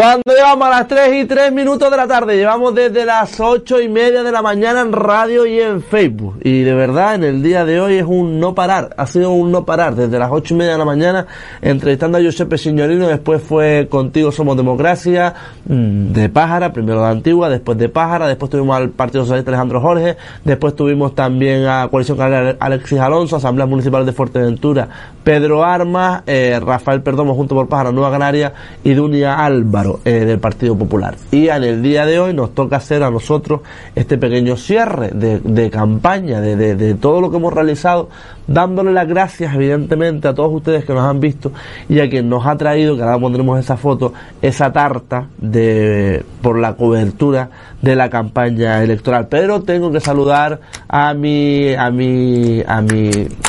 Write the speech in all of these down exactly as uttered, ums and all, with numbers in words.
Cuando llevamos a las tres y tres minutos de la tarde, llevamos desde las ocho y media de la mañana en radio y en Facebook. Y de verdad, en el día de hoy es un no parar, ha sido un no parar. Desde las ocho y media de la mañana, entrevistando a Giuseppe Signorino, después fue Contigo Somos Democracia, de Pájara, primero de Antigua, después de Pájara, después tuvimos al Partido Socialista Alejandro Jorge, después tuvimos también a Coalición Canaria Alexis Alonso, Asamblea Municipal de Fuerteventura, Pedro Armas, eh, Rafael Perdomo junto por Pájara, Nueva Canaria, y Dunia Álvaro. Eh, del Partido Popular. Y en el día de hoy nos toca hacer a nosotros este pequeño cierre de, de campaña, de, de, de todo lo que hemos realizado, dándole las gracias evidentemente a todos ustedes que nos han visto y a quien nos ha traído, que ahora pondremos esa foto, esa tarta de por la cobertura de la campaña electoral. Pero tengo que saludar a mi a mi a mi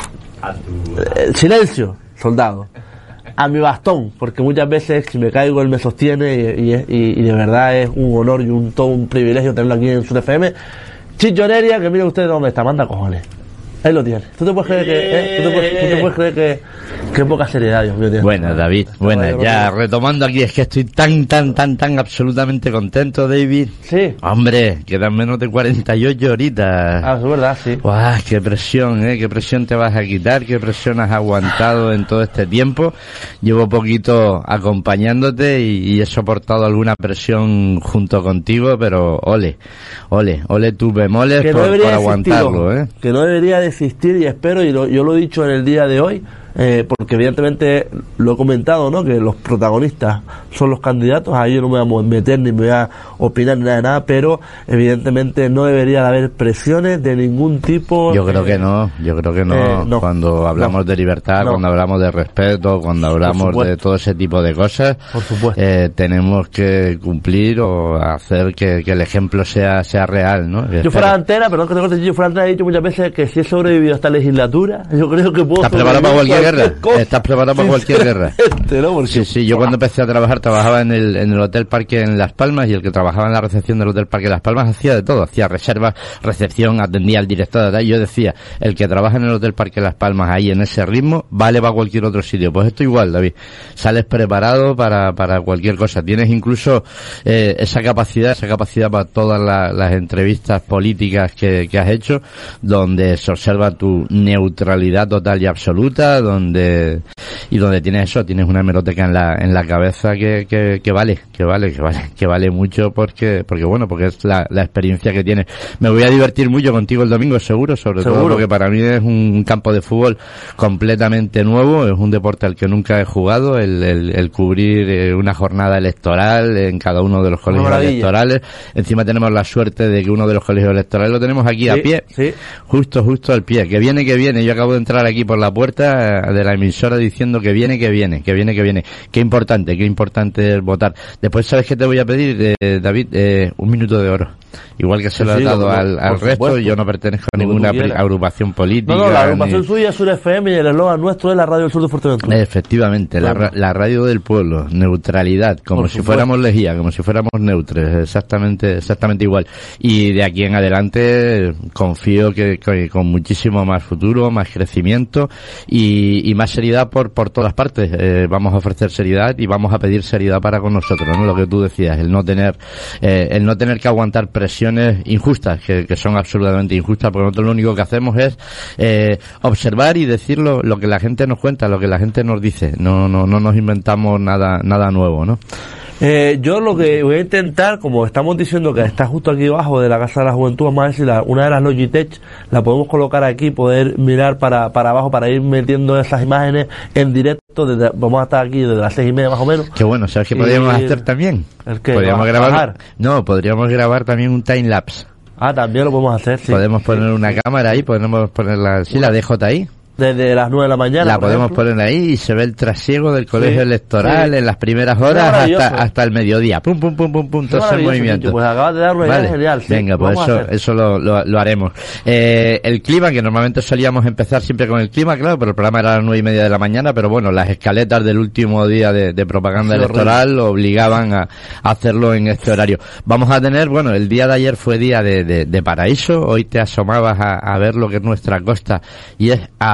a tu... eh, silencio, soldado. A mi bastón, porque muchas veces si me caigo él me sostiene y, y, y, y de verdad es un honor y un todo un privilegio tenerlo aquí en Sur F M. Chicho Heredia, que miren ustedes dónde está, manda cojones. Ahí lo tiene. ¿Tú te puedes creer que, eh? ¿Tú te puedes, tú te puedes creer que, que poca seriedad, Dios mío, tío? Buenas, David. Buenas. Ya retomando aquí, es que estoy tan, tan, tan, tan absolutamente contento, David. Sí. Hombre, quedan menos de cuarenta y ocho horitas. Ah, es verdad, sí. Guau, qué presión, eh. Qué presión te vas a quitar, qué presión has aguantado en todo este tiempo. Llevo poquito acompañándote y, y he soportado alguna presión junto contigo, pero ole, ole, ole tus bemoles que por, no por aguantarlo, eh. Que no debería de existir, y espero, y lo, yo lo he dicho en el día de hoy, eh, porque evidentemente lo he comentado, ¿no? Que los protagonistas son los candidatos, ahí yo no me voy a meter ni me voy a opinar ni nada de nada, pero evidentemente no debería de haber presiones de ningún tipo. Yo creo eh, que no, yo creo que no, eh, no. Cuando hablamos no. de libertad, no. cuando hablamos de respeto, cuando hablamos de todo ese tipo de cosas, por supuesto, eh, tenemos que cumplir o hacer que, que el ejemplo sea sea real, ¿no? Yo fuera antena, perdón que te corte, yo fuera antena he dicho muchas veces que si he sobrevivido a esta legislatura, yo creo que puedo. ¿Estás preparado para cualquier guerra? Cosa. ¿Estás preparado para cualquier guerra? ¿no? Porque, sí, sí, yo cuando empecé a trabajar, trabajaba en el, en el Hotel Parque en Las Palmas, y el que trabajaba en la recepción del Hotel Parque Las Palmas hacía de todo, hacía reservas, recepción, atendía al director, y yo decía, el que trabaja en el Hotel Parque Las Palmas ahí en ese ritmo, vale para cualquier otro sitio. Pues esto igual, David, sales preparado para, para cualquier cosa, tienes incluso eh, esa capacidad, esa capacidad para todas la, las entrevistas políticas que, que has hecho, donde se observa tu neutralidad total y absoluta, donde y donde tienes eso, tienes una hemeroteca en la en la cabeza que, que, que vale, que vale, que vale, que vale mucho, porque porque bueno, porque es la, la experiencia que tienes. Me voy a divertir mucho contigo el domingo, seguro, sobre ¿Seguro? todo porque para mí es un campo de fútbol completamente nuevo, es un deporte al que nunca he jugado, el, el, el cubrir una jornada electoral en cada uno de los colegios electorales. Encima tenemos la suerte de que uno de los colegios electorales lo tenemos aquí sí, a pie, sí. justo, justo al pie, que viene, que viene. Yo acabo de entrar aquí por la puerta de la emisora diciendo que viene, que viene, que viene, que viene. Qué importante, qué importante es votar. Después, ¿sabes qué te voy a pedir, eh, David? Eh, un minuto de oro. Igual que se lo sí, he dado lo, al, al resto, supuesto. yo no pertenezco a ninguna agrupación política. No, no, la agrupación ni... suya es Sur F M y el eslogan nuestro es la radio del sur de Fuerteventura. Efectivamente, bueno. la, la radio del pueblo, neutralidad, como Por si supuesto. fuéramos lejía, como si fuéramos neutres, exactamente, exactamente igual. Y de aquí en adelante confío que, que con muchísimo más futuro, más crecimiento y, y más seriedad por, por todas partes. Eh, vamos a ofrecer seriedad y vamos a pedir seriedad para con nosotros, ¿no? Lo que tú decías, el no tener, eh, el no tener que aguantar presiones injustas, que, que son absolutamente injustas, porque nosotros lo único que hacemos es eh, observar y decir lo, lo que la gente nos cuenta, lo que la gente nos dice. No, no, no nos inventamos nada, nada nuevo, ¿no? Eh, yo lo que voy a intentar, como estamos diciendo que está justo aquí abajo de la Casa de la Juventud, vamos a ver si la, una de las Logitech la podemos colocar aquí, poder mirar para, para abajo, para ir metiendo esas imágenes en directo. Desde, vamos a estar aquí desde las seis y media más o menos. Qué bueno, ¿sabes qué podríamos y... hacer también? ¿El qué? Podríamos grabar, bajar? No, podríamos grabar también un timelapse. Ah, también lo podemos hacer, sí. Podemos poner una cámara ahí, podemos poner la, sí, la D J ahí. Desde las nueve de la mañana. La podemos ejemplo. poner ahí y se ve el trasiego del colegio sí, electoral sí. en las primeras horas hasta, hasta el mediodía. Pum, pum, pum, pum, pum, todo ese movimiento. Pues acabas de dar una vale. idea genial. Sí. Venga, pues eso, eso lo, lo, lo haremos. Eh, el clima, que normalmente solíamos empezar siempre con el clima, claro, pero el programa era a las nueve y media de la mañana, pero bueno, las escaletas del último día de, de propaganda sí, electoral horrible. Obligaban a, a hacerlo en este horario. Vamos a tener, bueno, el día de ayer fue día de, de, de paraíso, hoy te asomabas a, a ver lo que es nuestra costa y es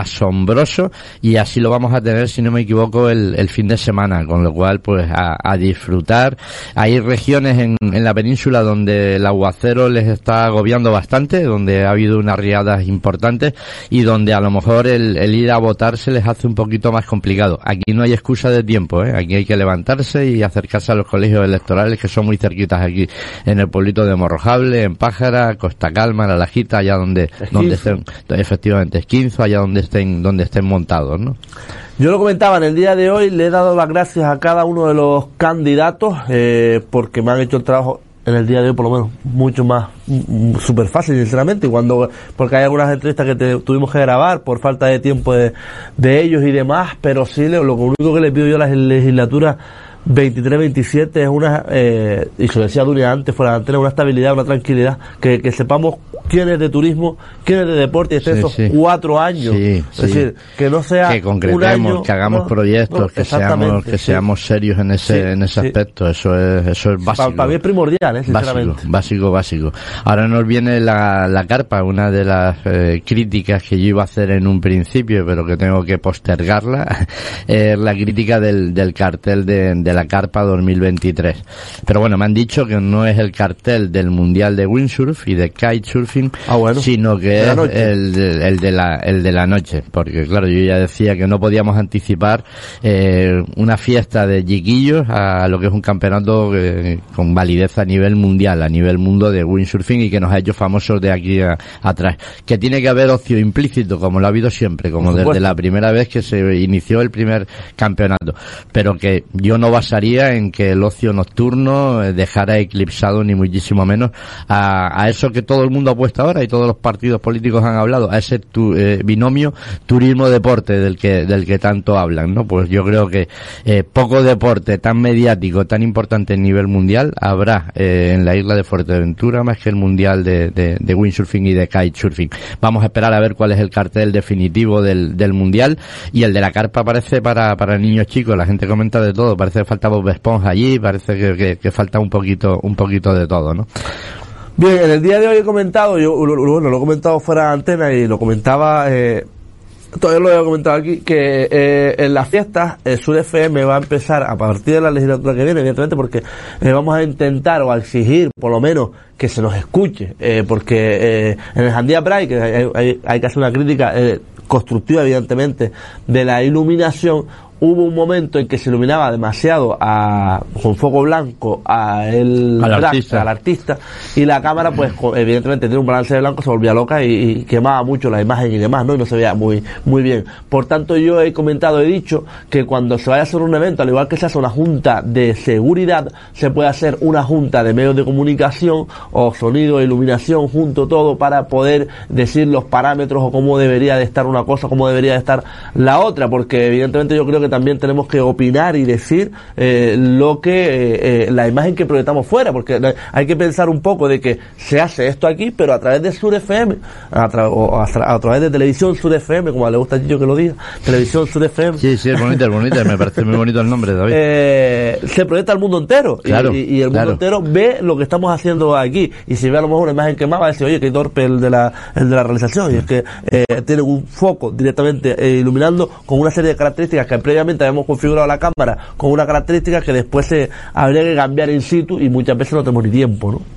asombroso, y así lo vamos a tener, si no me equivoco, el, el fin de semana, con lo cual pues a, a disfrutar. Hay regiones en, en la península donde el aguacero les está agobiando bastante, donde ha habido unas riadas importantes y donde a lo mejor el, el ir a votar se les hace un poquito más complicado. Aquí no hay excusa de tiempo, ¿eh? Aquí hay que levantarse y acercarse a los colegios electorales, que son muy cerquitas aquí, en el pueblito de Morrojable, en Pájara, Costa Calma, La Lajita, allá donde, Esquinzo. donde estén, efectivamente, Esquinzo, allá donde estén, donde estén montados, ¿no? Yo lo comentaba en el día de hoy, le he dado las gracias a cada uno de los candidatos, eh, porque me han hecho el trabajo en el día de hoy, por lo menos, mucho más súper fácil, sinceramente, y cuando, porque hay algunas entrevistas que te, tuvimos que grabar por falta de tiempo de, de ellos y demás, pero sí, lo, lo único que le pido yo a la legislatura veintitrés veintisiete es una, eh, y se lo decía Dunia antes, fuera de antena, una estabilidad, una tranquilidad, que, que sepamos quién es de turismo, quién es de deporte, y estén sí, esos sí. cuatro años. Sí, es sí. decir, que no sea que concretemos, un año, que hagamos no, proyectos, no, que seamos, que sí. seamos serios en ese, sí, en ese sí. aspecto. Eso es, eso es básico. Para mí es primordial, eh, sinceramente. Básico, básico, básico. Ahora nos viene la, la carpa, una de las eh, críticas que yo iba a hacer en un principio, pero que tengo que postergarla, es la crítica del, del cartel de, de la carpa dos mil veintitrés. Pero bueno, me han dicho que no es el cartel del Mundial de Windsurf y de Kitesurfing, ah, bueno. sino que es el de, el de la el de la noche, porque claro, yo ya decía que no podíamos anticipar eh, una fiesta de chiquillos a lo que es un campeonato eh, con validez a nivel mundial, a nivel mundo de windsurfing, y que nos ha hecho famosos de aquí a, atrás. Que tiene que haber ocio implícito, como lo ha habido siempre, como desde la primera vez que se inició el primer campeonato, pero que yo no basaría en que el ocio nocturno dejara eclipsado ni muchísimo menos a, a eso que todo el mundo ha puesto ahora y todos los partidos políticos han hablado, a ese tu, eh, binomio turismo-deporte del que del que tanto hablan, ¿no? Pues yo creo que eh, poco deporte tan mediático, tan importante a nivel mundial habrá eh, en la isla de Fuerteventura más que el mundial de, de, de windsurfing y de kitesurfing. Vamos a esperar a ver cuál es el cartel definitivo del, del mundial, y el de la carpa parece para para niños chicos. La gente comenta de todo, parece que falta Bob Esponja allí, parece que, que, que falta un poquito un poquito de todo, ¿no? Bien, en el día de hoy he comentado, yo bueno, lo he comentado fuera de antena y lo comentaba, eh, todavía lo he comentado aquí, que eh, en las fiestas el Sur F M va a empezar a partir de la legislatura que viene, evidentemente, porque eh, vamos a intentar o a exigir, por lo menos, que se nos escuche, eh, porque eh, en el Jandía Pride, que hay, hay, hay que hacer una crítica eh, constructiva, evidentemente, de la iluminación. Hubo un momento en que se iluminaba demasiado a, con foco blanco a el al, drag, artista. al artista, y la cámara pues evidentemente tiene un balance de blanco, se volvía loca y, y quemaba mucho la imagen y demás, ¿no? Y no se veía muy muy bien. Por tanto, yo he comentado, he dicho que cuando se vaya a hacer un evento, al igual que se hace una junta de seguridad, se puede hacer una junta de medios de comunicación o sonido, iluminación, junto todo, para poder decir los parámetros o cómo debería de estar una cosa, cómo debería de estar la otra, porque evidentemente yo creo que también tenemos que opinar y decir eh, lo que eh, eh, la imagen que proyectamos fuera, porque hay que pensar un poco de que se hace esto aquí, pero a través de Sur F M, a, tra o a, tra a través de Televisión Sur F M, como le gusta a Gillo que lo diga, Televisión Sur F M. Sí, sí, es bonito, es bonito, me parece muy bonito el nombre, David. Eh, se proyecta al mundo entero, claro, y, y el mundo claro. entero ve lo que estamos haciendo aquí, y si ve a lo mejor una imagen quemada, va a decir, oye, qué torpe el de la, el de la realización, y es que eh, tiene un foco directamente eh, iluminando con una serie de características que previamente habíamos configurado la cámara con una característica que después se habría que cambiar in situ, y muchas veces no tenemos ni tiempo, ¿no?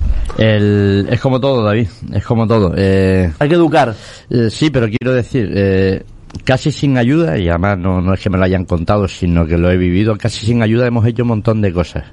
El, es como todo, David, es como todo. Eh, Hay que educar. Eh, sí, pero quiero decir, eh, casi sin ayuda, y además no, no es que me lo hayan contado, sino que lo he vivido, casi sin ayuda hemos hecho un montón de cosas.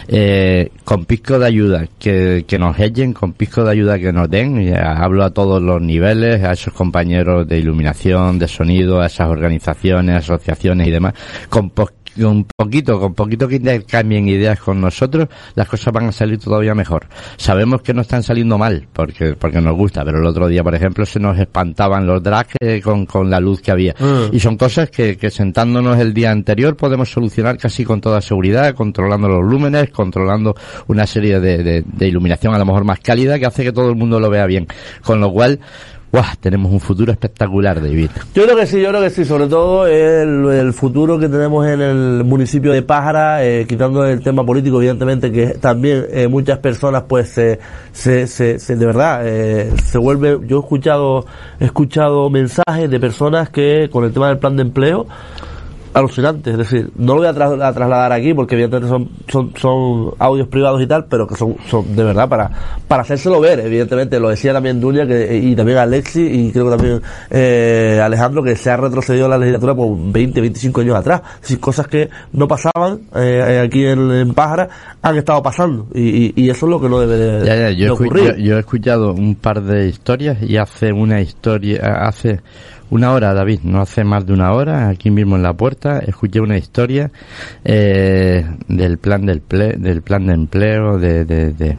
Eh, con pisco de ayuda que, que nos echen, con pisco de ayuda que nos den, y hablo a todos los niveles, a esos compañeros de iluminación, de sonido, a esas organizaciones, asociaciones y demás, con con poquito, con poquito que intercambien ideas con nosotros, las cosas van a salir todavía mejor. Sabemos que no están saliendo mal, porque porque nos gusta, pero el otro día, por ejemplo, se nos espantaban los drags eh, con, con la luz que había. Mm. Y son cosas que, que sentándonos el día anterior podemos solucionar casi con toda seguridad, controlando los lúmenes, controlando una serie de, de, de iluminación a lo mejor más cálida, que hace que todo el mundo lo vea bien. Con lo cual, ¡guau! Tenemos un futuro espectacular, David. Yo creo que sí, yo creo que sí, sobre todo el, el futuro que tenemos en el municipio de Pájara, eh, quitando el tema político, evidentemente, que también eh, muchas personas, pues, se, se, se, se de verdad, eh, se vuelve, yo he escuchado, he escuchado mensajes de personas que, con el tema del plan de empleo, alucinante, es decir, no lo voy a, tra- a trasladar aquí porque evidentemente son, son, son audios privados y tal, pero que son, son de verdad para, para hacérselo ver, evidentemente, lo decía también Dulia que, y también Alexi y creo que también eh, Alejandro, que se ha retrocedido la legislatura por veinte, veinticinco años atrás, es decir, cosas que no pasaban eh, aquí en, en Pájara han estado pasando y, y, y eso es lo que no debe de, ya, ya, yo, de ocurrir. Yo, yo he escuchado un par de historias y hace una historia, hace una hora, David, no hace más de una hora, aquí mismo en la puerta, escuché una historia eh, del plan del ple, del plan de empleo, de, de, de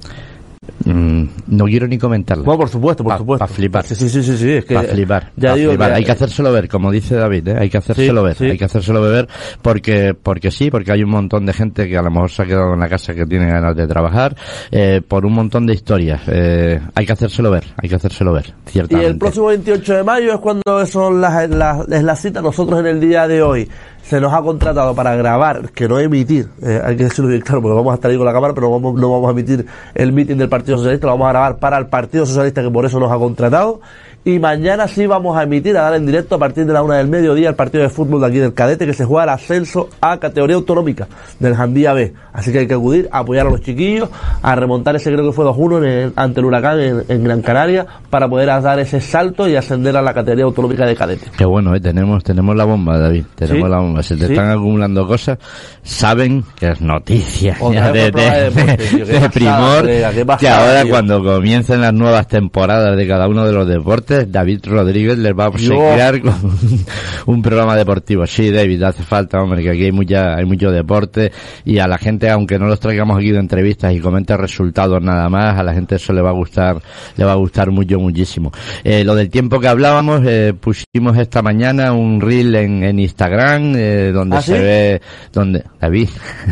mm, no quiero ni comentarlo. Bueno, por supuesto, por pa, supuesto. Para flipar. Sí, sí, sí, sí, sí, es que para flipar. Ya pa digo flipar. que, hay que hacérselo ver, como dice David, ¿eh? Hay que hacérselo sí, ver, sí. hay que hacérselo ver porque porque sí, porque hay un montón de gente que a lo mejor se ha quedado en la casa que tiene ganas de trabajar eh, por un montón de historias. Eh, hay que hacérselo ver, hay que hacérselo ver, ciertamente. Y el próximo veintiocho de mayo es cuando son las, las, es la cita. Nosotros en el día de hoy se nos ha contratado para grabar, que no emitir, eh, hay que decirlo bien claro, porque vamos a estar ahí con la cámara, pero no vamos, no vamos a emitir el meeting del Partido Socialista, lo vamos a grabar para el Partido Socialista, que por eso nos ha contratado. Y mañana sí vamos a emitir, a dar en directo a partir de la una del mediodía el partido de fútbol de aquí del Cadete, que se juega el ascenso a categoría autonómica del Jandía B. Así que hay que acudir a apoyar a los chiquillos, a remontar ese, creo que fue dos uno en el, ante el Huracán en, en Gran Canaria, para poder dar ese salto y ascender a la categoría autonómica de Cadete. Qué bueno, ¿eh? tenemos tenemos la bomba, David, tenemos ¿Sí? la bomba. Se te ¿Sí? están acumulando cosas, saben que es noticia Otra ya de, de, de, deporte, tío, de primor, Andrea, que pasada, ahora tío. Cuando comiencen las nuevas temporadas de cada uno de los deportes, David Rodríguez les va a obsequiar con un, un programa deportivo. Sí, David, hace falta, hombre, que aquí hay mucha, hay mucho deporte y a la gente, aunque no los traigamos aquí de entrevistas y comente resultados nada más, a la gente eso le va a gustar, le va a gustar mucho, muchísimo. Eh, lo del tiempo que hablábamos, eh, pusimos esta mañana un reel en, en Instagram, eh, donde ¿Ah, se sí? ve, donde, David,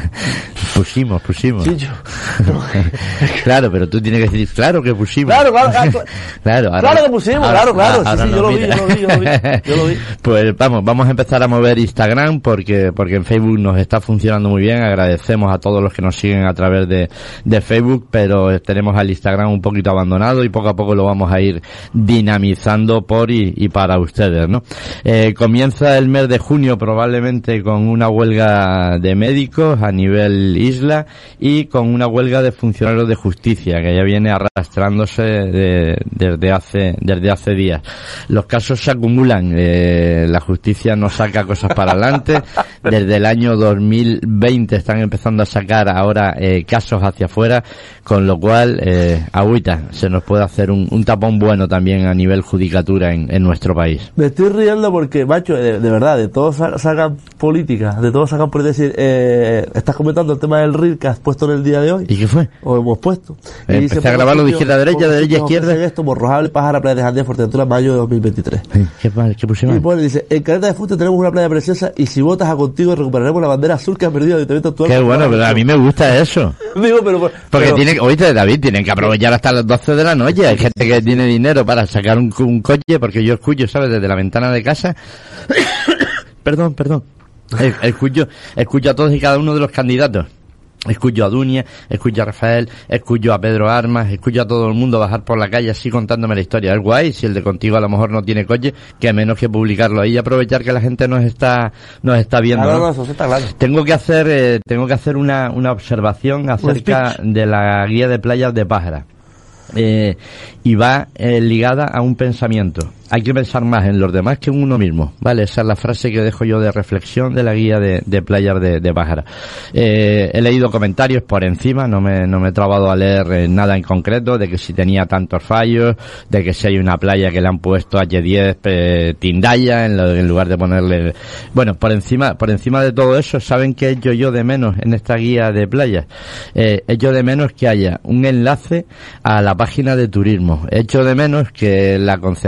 pusimos, pusimos. Sí, yo. Claro, pero tú tienes que decir, claro que pusimos. Claro, claro, claro. Claro, ahora, Claro que pusimos, ahora, claro, claro. ahora Sí, sí, yo lo vi, yo lo vi, yo lo vi. Yo lo vi. Pues vamos, vamos a empezar a mover Instagram porque porque en Facebook nos está funcionando muy bien. Agradecemos a todos los que nos siguen a través de, de Facebook, pero tenemos al Instagram un poquito abandonado y poco a poco lo vamos a ir dinamizando por y, y para ustedes, ¿no? Eh, comienza el mes de junio probablemente con una huelga de médicos a nivel isla y con una huelga de funcionarios de justicia que ya viene arrastrándose de, desde hace desde hace días. Los casos se acumulan, eh, la justicia no saca cosas para adelante. Desde el año dos mil veinte están empezando a sacar ahora eh, casos hacia afuera, con lo cual, eh, agüita, se nos puede hacer un, un tapón bueno también a nivel judicatura en, en nuestro país. Me estoy riendo porque, macho, de, de verdad, de todos sa- sacan política, de todos sacan política. Es decir, eh, estás comentando el tema del reel que has puesto en el día de hoy. ¿Y qué fue? O hemos puesto. Eh, empecé a grabarlo de izquierda a derecha, de derecha a izquierda. Esto, Morrojable, Pájara, Playa de Jandía, Fuerteventura, mayo de dos mil veintitrés. ¿Qué, mal, qué puse Y mal? pone, dice, en Caleta de Fuste tenemos una playa preciosa y si votas a contigo recuperaremos la bandera azul que ha perdido el Ayuntamiento actual. Qué bueno, pero a mí me gusta eso. Digo, pero, pero, Porque pero- tiene, oíste, David, tienen que aprovechar hasta las doce de la noche. Hay gente que tiene dinero para sacar un, un coche, porque yo escucho, ¿sabes? Desde la ventana de casa. perdón, perdón. Eh, Escucho, escucho a todos y cada uno de los candidatos. Escucho a Dunia, escucho a Rafael, escucho a Pedro Armas, escucho a todo el mundo bajar por la calle así contándome la historia. Es guay, si el de contigo a lo mejor no tiene coche, que menos que publicarlo ahí y aprovechar que la gente nos está, nos está viendo. Ah, no, ¿no? no, eso sí está claro. Tengo que hacer, eh, tengo que hacer una, una observación acerca speech. de la guía de playas de Pájara. Eh, y va eh, ligada a un pensamiento. Hay que pensar más en los demás que en uno mismo, ¿vale? Esa es la frase que dejo yo de reflexión de la guía de, de playas de, de Pájara. Eh, he leído comentarios por encima, no me, no me he trabado a leer eh, nada en concreto, de que si tenía tantos fallos, de que si hay una playa que le han puesto H diez eh, Tindaya en, lo, en lugar de ponerle... Bueno, por encima, por encima de todo eso, ¿saben qué echo yo de menos en esta guía de playas? Eh, echo de menos que haya un enlace a la página de turismo. Echo de menos que la Concejalía de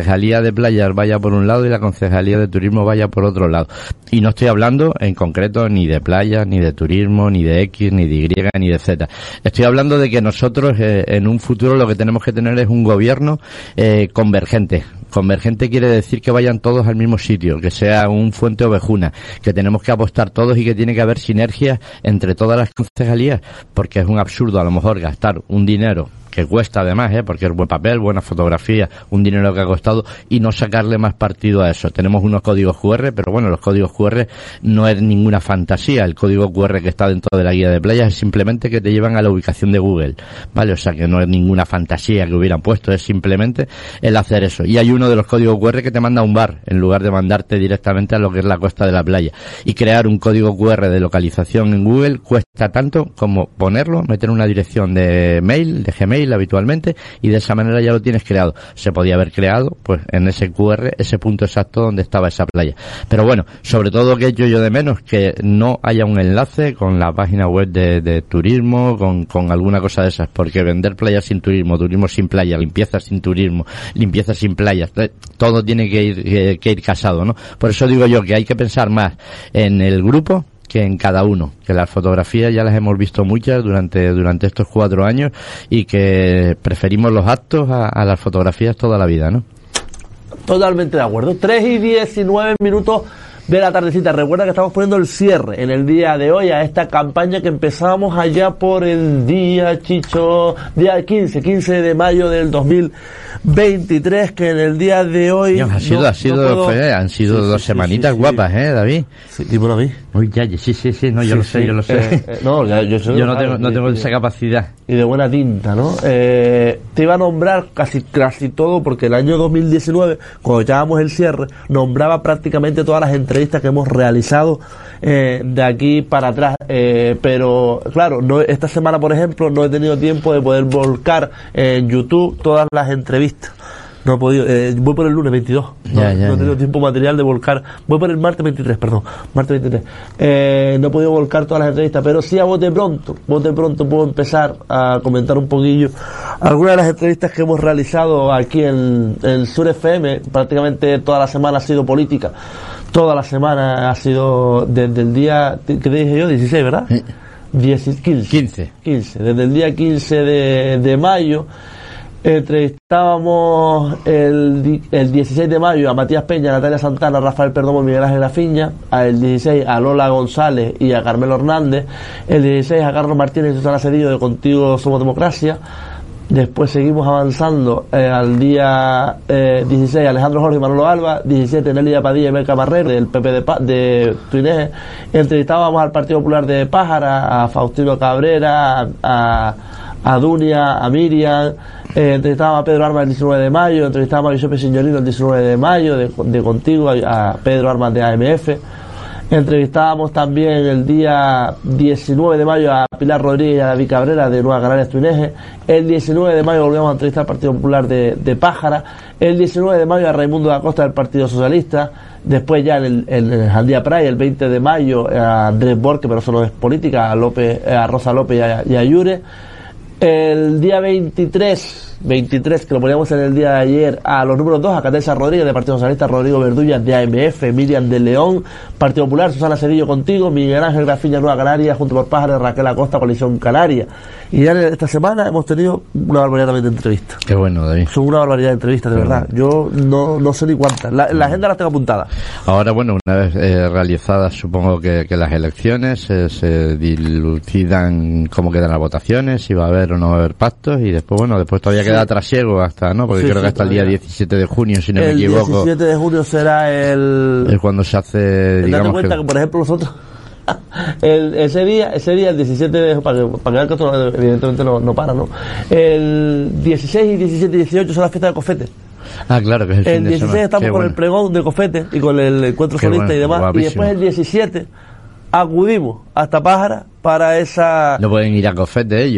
de playas vaya por un lado y la Concejalía de Turismo vaya por otro lado. Y no estoy hablando en concreto ni de playas, ni de turismo, ni de X, ni de Y, ni de Z. Estoy hablando de que nosotros eh, en un futuro lo que tenemos que tener es un gobierno eh, convergente. Convergente quiere decir que vayan todos al mismo sitio, que sea un Fuente Ovejuna, que tenemos que apostar todos y que tiene que haber sinergias entre todas las concejalías, porque es un absurdo a lo mejor gastar un dinero que cuesta además, ¿eh? porque es buen papel, buena fotografía, un dinero que ha costado, y no sacarle más partido a eso. Tenemos unos códigos cu erre, pero bueno, los códigos cu erre no es ninguna fantasía. El código cu erre que está dentro de la guía de playas es simplemente que te llevan a la ubicación de Google, ¿vale? O sea que no es ninguna fantasía que hubieran puesto, es simplemente el hacer eso. Y hay uno de los códigos cu erre que te manda a un bar, en lugar de mandarte directamente a lo que es la costa de la playa. Y crear un código cu erre de localización en Google cuesta tanto como ponerlo, meter una dirección de mail, de Gmail, habitualmente, y de esa manera ya lo tienes creado. Se podía haber creado pues en ese cu erre ese punto exacto donde estaba esa playa. Pero bueno, sobre todo que echo yo de menos que no haya un enlace con la página web de, de turismo, con, con alguna cosa de esas, porque vender playas sin turismo, turismo sin playa, limpieza sin turismo, limpieza sin playas, todo tiene que ir, que, que ir casado, ¿no? Por eso digo yo que hay que pensar más en el grupo que en cada uno, que las fotografías ya las hemos visto muchas durante durante estos cuatro años y que preferimos los actos a, a las fotografías toda la vida, ¿no? Totalmente de acuerdo. tres y diecinueve minutos de la tardecita. Recuerda que estamos poniendo el cierre en el día de hoy a esta campaña que empezamos allá por el día, Chicho, día quince, quince de mayo del dos mil veintitrés, que en el día de hoy... Dios, ha sido, no, ha sido, no puedo... fue, han sido sí, dos sí, semanitas sí, sí, guapas, sí. ¿eh, David? Sí, dímelo a mí. Uy, ya, sí, sí, sí, no, yo sí, lo sé, sí. yo lo sé. Eh, eh, no, ya, yo, yo no tengo, no tengo esa capacidad. Y de buena tinta, ¿no? Eh, te iba a nombrar casi, casi todo, porque el año dos mil diecinueve, cuando echábamos el cierre, nombraba prácticamente todas las entrevistas que hemos realizado eh, de aquí para atrás. Eh, pero, claro, no, esta semana, por ejemplo, no he tenido tiempo de poder volcar en YouTube todas las entrevistas. No he podido, eh, voy por el lunes veintidós, no, ya, ya, no he tenido ya. tiempo material de volcar, voy por el martes veintitrés, perdón, martes veintitrés, eh, no he podido volcar todas las entrevistas, pero sí a bote pronto, bote pronto puedo empezar a comentar un poquillo algunas de las entrevistas que hemos realizado aquí en, en Sur F M. Prácticamente toda la semana ha sido política, toda la semana ha sido desde el día, ¿qué te dije yo? dieciséis, ¿verdad? Sí. diez, quince, quince. quince, desde el día quince de, de mayo. Entrevistábamos el, el dieciséis de mayo a Matías Peña, a Natalia Santana, a Rafael Perdomo, Miguel Ángel Grafiña, el dieciséis a Lola González y a Carmelo Hernández, el dieciséis a Carlos Martínez y Susana Cedillo de Contigo Somos Democracia. Después seguimos avanzando eh, al día eh, dieciséis Alejandro Jorge y Manolo Alba, diecisiete Nelida Padilla y Melca Marrero del P P de, pa de Tuineje. Entrevistábamos al Partido Popular de Pájara, a Faustino Cabrera, a, a Dunia, a Miriam. Eh, entrevistábamos a Pedro Armas el diecinueve de mayo, entrevistábamos a Giuseppe Signorino el diecinueve de mayo de, de Contigo, a, a Pedro Armas de A M F. Entrevistábamos también el día diecinueve de mayo a Pilar Rodríguez y a David Cabrera de Nueva Canarias Tuineje. El diecinueve de mayo volvemos a entrevistar al Partido Popular de, de Pájara. El diecinueve de mayo a Raimundo da Costa del Partido Socialista. Después ya en el, en el Jandía Pride, el veinte de mayo, a Andrés Borque, pero eso no es política, a, López, a Rosa López y a, y a Yure. El día veintitrés, veintitrés, que lo poníamos en el día de ayer, a los números dos, a Catesa Rodríguez del Partido Socialista, Rodrigo Verdulla de A M F, Miriam de León, Partido Popular, Susana Cedillo Contigo, Miguel Ángel Grafiña, Nueva Canaria, Junto por Pájaros, Raquel Acosta, Coalición Canaria. Y ya esta semana hemos tenido una barbaridad también de entrevistas. Qué bueno, David. Son una barbaridad de entrevistas, de Qué verdad. Bueno. Yo no, no sé ni cuántas. La, la agenda las tengo apuntada. Ahora, bueno, una vez eh, realizadas, supongo que, que las elecciones eh, se dilucidan cómo quedan las votaciones, si va a haber o no va a haber pactos, y después, bueno, después todavía sí. queda trasiego hasta, ¿no? Porque sí, creo sí, que hasta todavía. El día diecisiete de junio, si no el me equivoco. El diecisiete de junio será el... Es cuando se hace, digamos date cuenta que, que por ejemplo, nosotros... El, ese día, ese día, el diecisiete de para que, para que vean que esto no, evidentemente no, no para, ¿no? El dieciséis, diecisiete y dieciocho son las fiestas de Cofete. Ah, claro, que es el, el fin de dieciséis semana. estamos Qué con bueno. El pregón de Cofete y con el encuentro Qué solista bueno, y demás. guapísimo. Y después el diecisiete acudimos hasta Pájara para esa... No pueden ir a Cofete ellos.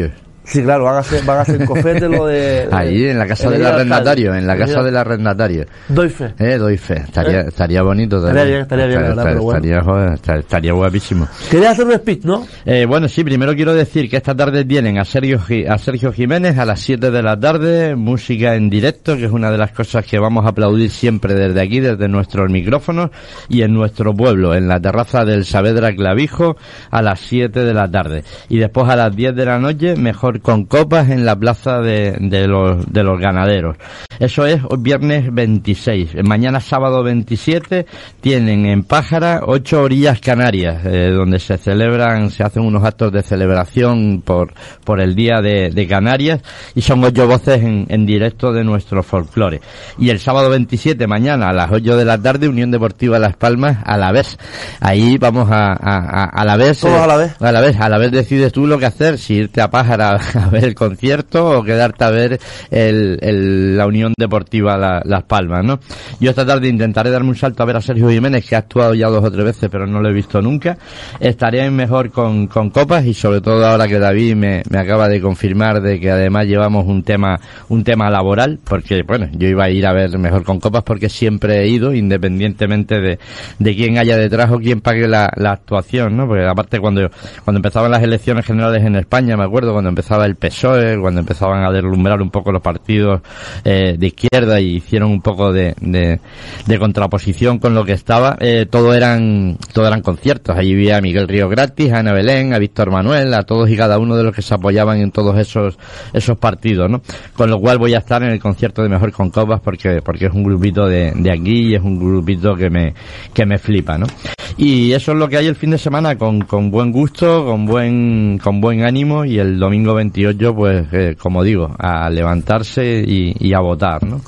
Sí, claro, van a hacer, van a hacer cofete lo de... Ahí, en la casa del arrendatario, en la casa del arrendatario. Doy fe. Eh, doy fe. Estaría, ¿Eh? estaría bonito también. Estaría bien, estaría bien, estaría, la verdad, pero bueno. Estaría, joder, estaría, estaría guapísimo. Quería hacer un speech, ¿no? Eh, bueno, sí, primero quiero decir que esta tarde tienen a Sergio, a Sergio Jiménez a las siete de la tarde, música en directo, que es una de las cosas que vamos a aplaudir siempre desde aquí, desde nuestros micrófonos, y en nuestro pueblo, en la terraza del Saavedra Clavijo, a las siete de la tarde. Y después a las diez de la noche, Mejor con Copas, en la plaza de, de los de los ganaderos. Eso es hoy viernes veintiséis. Mañana sábado veintisiete tienen en Pájara ocho orillas canarias, eh, donde se celebran, se hacen unos actos de celebración por por el día de, de Canarias, y son ocho voces en, en directo de nuestro folclore. Y el sábado veintisiete, mañana a las ocho de la tarde, Unión Deportiva Las Palmas, a la vez. Ahí vamos a a, a, a la vez. Todos eh, a la vez. A la vez, a la vez decides tú lo que hacer, si irte a Pájara a ver el concierto o quedarte a ver el, el, la Unión Deportiva la, Las Palmas, ¿no? Yo esta tarde intentaré darme un salto a ver a Sergio Jiménez, que ha actuado ya dos o tres veces, pero no lo he visto nunca. Estaré Mejor con, con Copas, y sobre todo ahora que David me, me acaba de confirmar de que además llevamos un tema, un tema laboral, porque bueno, yo iba a ir a ver Mejor con Copas porque siempre he ido, independientemente de, de quién haya detrás o quién pague la, la actuación, ¿no? Porque aparte cuando, cuando empezaban las elecciones generales en España, me acuerdo cuando empezaba el P S O E, cuando empezaban a deslumbrar un poco los partidos eh, de izquierda y hicieron un poco de, de, de contraposición con lo que estaba, eh, todo eran, todo eran conciertos. Allí vi a Miguel Río gratis, a Ana Belén, a Víctor Manuel, a todos y cada uno de los que se apoyaban en todos esos, esos partidos, ¿no? Con lo cual voy a estar en el concierto de Mejor con Copas porque, porque es un grupito de, de aquí y es un grupito que me, que me flipa, ¿no? Y eso es lo que hay el fin de semana, con, con buen gusto, con buen, con buen ánimo, y el domingo veintiocho, pues, eh, como digo, a levantarse y, y a votar, ¿no?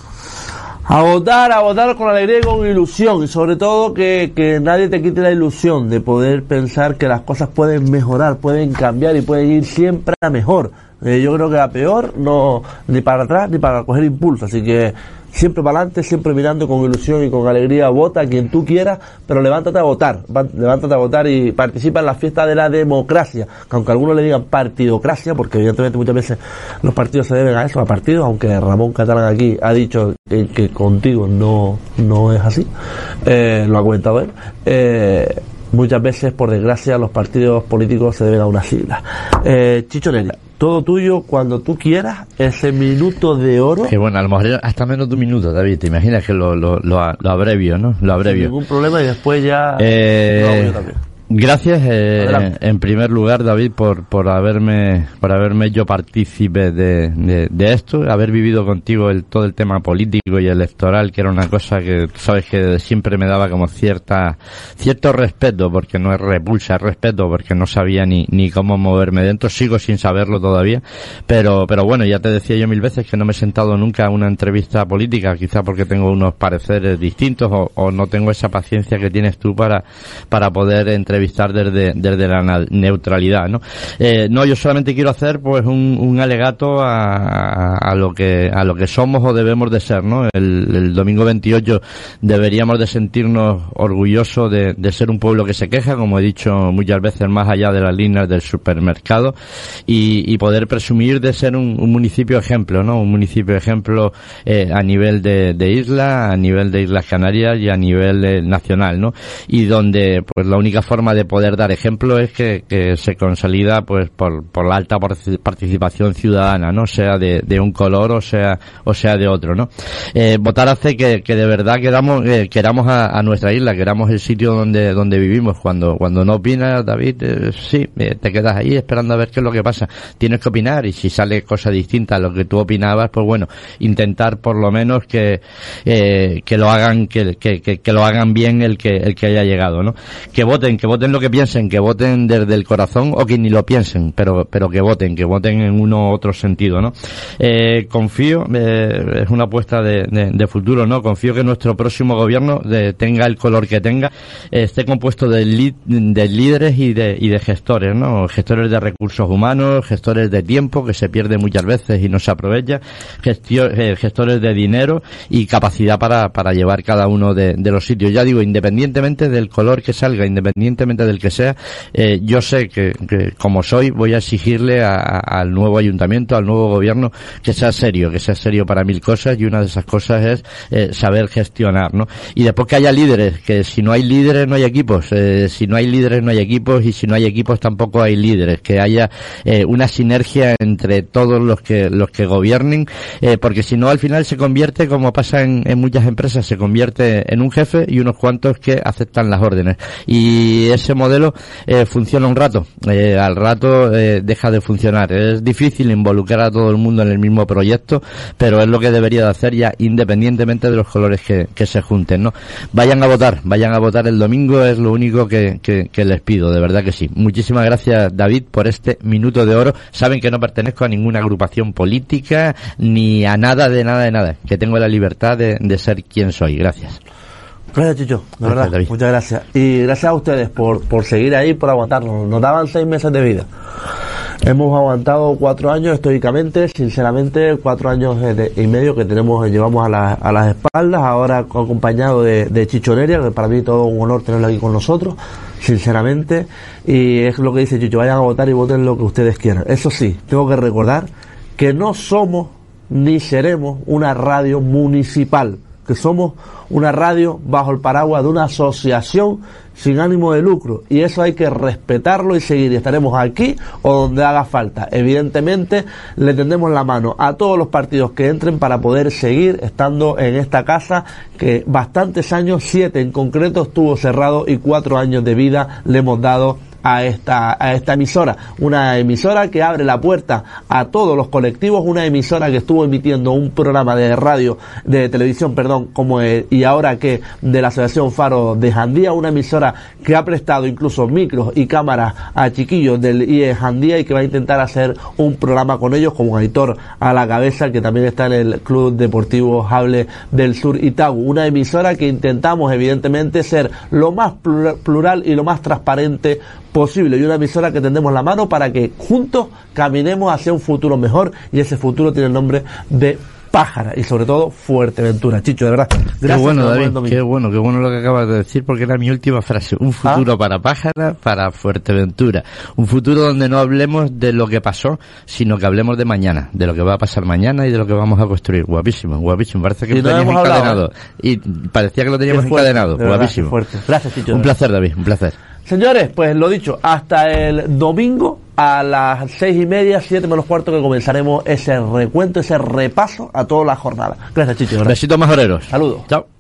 A votar, a votar con alegría y con ilusión, y sobre todo que, que nadie te quite la ilusión de poder pensar que las cosas pueden mejorar, pueden cambiar y pueden ir siempre a mejor. Eh, yo creo que a peor, no, ni para atrás ni para coger impulso, así que siempre para adelante, siempre mirando con ilusión y con alegría. Vota a quien tú quieras, pero levántate a votar, levántate a votar y participa en la fiesta de la democracia, que aunque algunos le digan partidocracia, porque evidentemente muchas veces los partidos se deben a eso, a partidos, aunque Ramón Catalán aquí ha dicho que, que contigo no, no es así, eh, lo ha comentado él, eh, muchas veces, por desgracia, los partidos políticos se deben a una sigla. Eh, Chicho Neri, todo tuyo cuando tú quieras, ese minuto de oro. Que bueno, a lo mejor hasta menos de un minuto, David, te imaginas que lo, lo, lo, lo abrevio, ¿no? Lo abrevio. Sin ningún problema, y después ya eh, lo hago yo también. Gracias, eh, en primer lugar, David, por por haberme por haberme hecho partícipe de, de, de esto, haber vivido contigo el todo el tema político y electoral, que era una cosa que sabes que siempre me daba como cierta cierto respeto, porque no es repulsa, es respeto, porque no sabía ni ni cómo moverme dentro, sigo sin saberlo todavía, pero pero bueno, ya te decía yo mil veces que no me he sentado nunca a una entrevista política, quizá porque tengo unos pareceres distintos o, o no tengo esa paciencia que tienes tú para para poder entrevistar entrevistar desde, desde la neutralidad, ¿no? Eh, no, yo solamente quiero hacer pues un, un alegato a, a, a lo que a lo que somos o debemos de ser, ¿no? El, el domingo veintiocho deberíamos de sentirnos orgullosos de, de ser un pueblo que se queja, como he dicho muchas veces, más allá de las líneas del supermercado, y, y poder presumir de ser un, un municipio ejemplo, ¿no? Un municipio ejemplo eh, a nivel de, de isla, a nivel de Islas Canarias y a nivel eh, nacional, ¿no? Y donde pues la única forma de poder dar ejemplo es que, que se consolida pues por, por la alta participación ciudadana, ¿no? Sea de, de un color o sea o sea de otro, ¿no? Eh, votar hace que, que de verdad queramos eh, queramos a, a nuestra isla, queramos el sitio donde donde vivimos. Cuando cuando no opinas, David, eh, sí, eh, te quedas ahí esperando a ver qué es lo que pasa. Tienes que opinar, y si sale cosa distinta a lo que tú opinabas, pues bueno, intentar por lo menos que eh, que lo hagan que, que, que, que lo hagan bien el que el que haya llegado, ¿no? Que voten, que voten lo que piensen, que voten desde el corazón, o que ni lo piensen, pero pero que voten, que voten en uno u otro sentido, ¿no? Eh, confío, eh, es una apuesta de, de, de futuro, ¿no? Confío que nuestro próximo gobierno de, tenga el color que tenga, eh, esté compuesto de, li, de líderes y de, y de gestores, ¿no? Gestores de recursos humanos, gestores de tiempo, que se pierde muchas veces y no se aprovecha, gestio, eh, gestores de dinero y capacidad para, para llevar cada uno de, de los sitios. Ya digo, independientemente del color que salga, independientemente independientemente del que sea, eh, yo sé que, que como soy, voy a exigirle a, a, al nuevo ayuntamiento, al nuevo gobierno, que sea serio, que sea serio para mil cosas, y una de esas cosas es eh, saber gestionar, ¿no? Y después que haya líderes, que si no hay líderes no hay equipos, eh, si no hay líderes no hay equipos, y si no hay equipos tampoco hay líderes, que haya eh, una sinergia entre todos los que los que gobiernen, eh, porque si no al final se convierte, como pasa en, en muchas empresas, se convierte en un jefe y unos cuantos que aceptan las órdenes, y ese modelo eh, funciona un rato, eh, al rato eh, deja de funcionar. Es difícil involucrar a todo el mundo en el mismo proyecto, pero es lo que debería de hacer ya, independientemente de los colores que, que se junten, ¿no? Vayan a votar, vayan a votar el domingo, es lo único que, que, que les pido, de verdad que sí. Muchísimas gracias, David, por este minuto de oro. Saben que no pertenezco a ninguna agrupación política, ni a nada de nada de nada, que tengo la libertad de, de ser quien soy. Gracias. Gracias, Chicho, de verdad, David. Muchas gracias. Y gracias a ustedes por, por seguir ahí, por aguantarnos. Nos daban seis meses de vida. Hemos aguantado cuatro años estoicamente, sinceramente, cuatro años de, y medio que tenemos, llevamos a, la, a las espaldas, ahora acompañado de, de Chicho Neria, que para mí todo un honor tenerlo aquí con nosotros, sinceramente, y es lo que dice Chicho, vayan a votar y voten lo que ustedes quieran. Eso sí, tengo que recordar que no somos ni seremos una radio municipal, que somos una radio bajo el paraguas de una asociación sin ánimo de lucro, y eso hay que respetarlo y seguir, y estaremos aquí o donde haga falta. Evidentemente le tendemos la mano a todos los partidos que entren para poder seguir estando en esta casa que bastantes años, siete en concreto, estuvo cerrado, y cuatro años de vida le hemos dado a esta a esta emisora, una emisora que abre la puerta a todos los colectivos, una emisora que estuvo emitiendo un programa de radio, de televisión, perdón, como el, y ahora que de la Asociación Faro de Jandía, una emisora que ha prestado incluso micros y cámaras a chiquillos del I E Jandía, y que va a intentar hacer un programa con ellos, como Aitor a la cabeza, que también está en el Club Deportivo Jable del Sur Itagu, una emisora que intentamos evidentemente ser lo más plural y lo más transparente posible, y una emisora que tendemos la mano para que juntos caminemos hacia un futuro mejor, y ese futuro tiene el nombre de Pájara, y sobre todo Fuerteventura. Chicho, de verdad, gracias. Qué bueno, David, qué bueno, qué bueno lo que acabas de decir, porque era mi última frase. Un futuro ¿Ah? para Pájara, para Fuerteventura. Un futuro donde no hablemos de lo que pasó, sino que hablemos de mañana, de lo que va a pasar mañana y de lo que vamos a construir. Guapísimo, guapísimo. Parece que lo teníamos encadenado. Y parecía que lo teníamos fuerte, encadenado. Guapísimo. Verdad, gracias, Chicho. Un placer, David, un placer. Señores, pues lo dicho, hasta el domingo a las seis y media, siete menos cuarto, que comenzaremos ese recuento, ese repaso a toda la jornada. Gracias, Chicho. Besitos majoreros. Saludos. Chao.